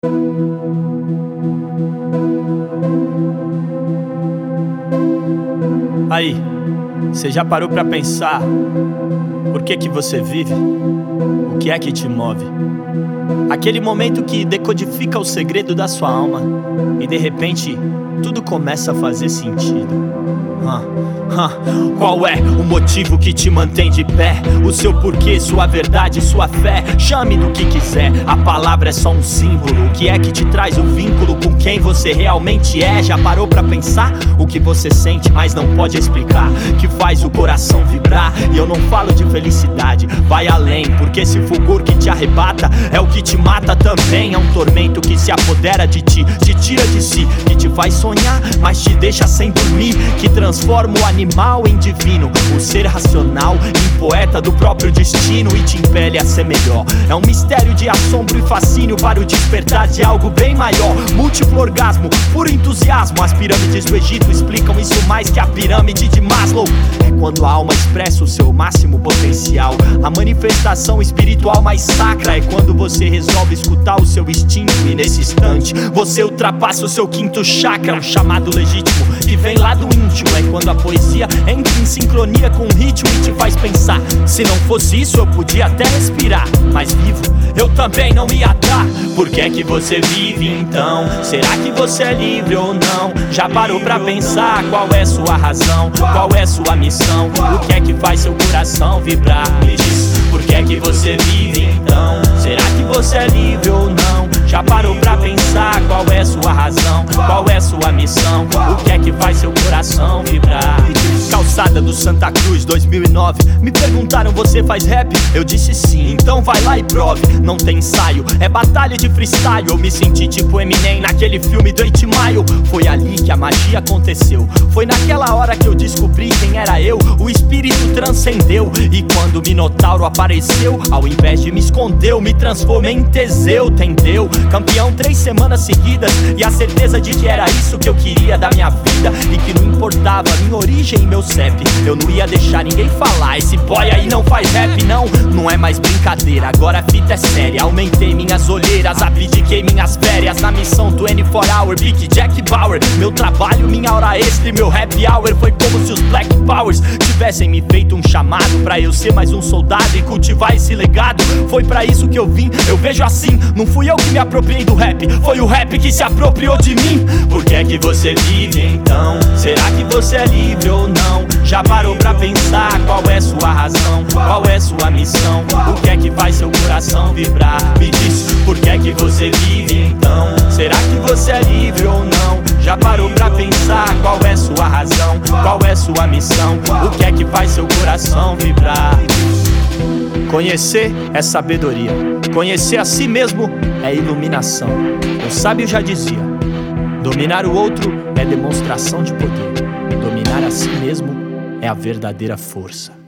Aí, você já parou pra pensar por que você vive? O que é que te move? Aquele momento que decodifica o segredo da sua alma e de repente tudo começa a fazer sentido. Qual é o motivo que te mantém de pé? O seu porquê, sua verdade, sua fé. Chame do que quiser, a palavra é só um símbolo. O que é que te traz o vínculo com quem você realmente é? Já parou pra pensar o que você sente, mas não pode explicar, que faz o coração vibrar? E eu não falo de felicidade, vai além, porque esse fulgor que te arrebata é o que te mata também. É um tormento que se apodera de ti, te tira de si, que te faz sonhar, mas te deixa sem dormir, que transforma o animal em divino, o ser racional em poeta do próprio destino, e te impele a ser melhor. É um mistério de assombro e fascínio para o despertar de algo bem maior. Múltiplo orgasmo, puro entusiasmo. As pirâmides do Egito explicam isso mais que a pirâmide de Maslow. É quando a alma expressa o seu máximo potencial, a manifestação espiritual mais sacra. É quando você resolve escutar o seu instinto e nesse instante você ultrapassa o seu quinto chakra, um chamado legítimo que vem lá do íntimo. É quando a poesia entra em sincronia com o ritmo e te faz pensar: se não fosse isso eu podia até respirar, mas vivo eu também não ia dar. Por que é que você vive então? Será que você é livre ou não? Já parou pra pensar qual é sua razão? Qual é sua missão? O que é que faz seu coração vibrar? Me diz, por que é que você vive então? Será que você é livre ou não? Já parou pra pensar qual é sua razão? Qual é sua missão? O que é que faz seu coração vibrar? Calçada do Santa Cruz, 2009. Me perguntaram, você faz rap? Eu disse sim, então vai lá e prove. Não tem ensaio, é batalha de freestyle. Eu me senti tipo Eminem naquele filme do 8 Mile. Foi ali que a magia aconteceu. Foi naquela hora que eu descobri quem era eu. O espírito transcendeu. E quando o Minotauro apareceu, ao invés de me esconder, eu me transformei em Teseu, entendeu? Campeão 3 semanas seguidas, e a certeza de que era isso que eu queria da minha vida, e que não importava minha origem e meu CEP, eu não ia deixar ninguém falar: esse boy aí não faz rap. Não, não é mais brincadeira, agora a fita é séria. Aumentei minhas olheiras, abdiquei minhas férias na missão 24 Hour, Big Jack Bauer. Meu trabalho, minha hora extra e meu happy hour. Foi como se os Black Powers tivessem me feito um chamado pra eu ser mais um soldado e cultivar esse legado. Foi pra isso que eu vim, eu vejo assim. Não fui eu que me apropriei do rap, foi o rap que se apropriou de mim. Por que é que você vive então? Será que você é livre ou não? Já parou pra pensar qual é sua razão? Qual é sua missão? O que é que faz seu coração vibrar? Me diz, por que é que você vive então? Será que você é livre ou não? Já parou pra pensar qual é sua razão? Qual é sua missão? O que é que faz seu coração vibrar? Conhecer é sabedoria, conhecer a si mesmo é iluminação. O sábio já dizia: dominar o outro é demonstração de poder, dominar a si mesmo é a verdadeira força.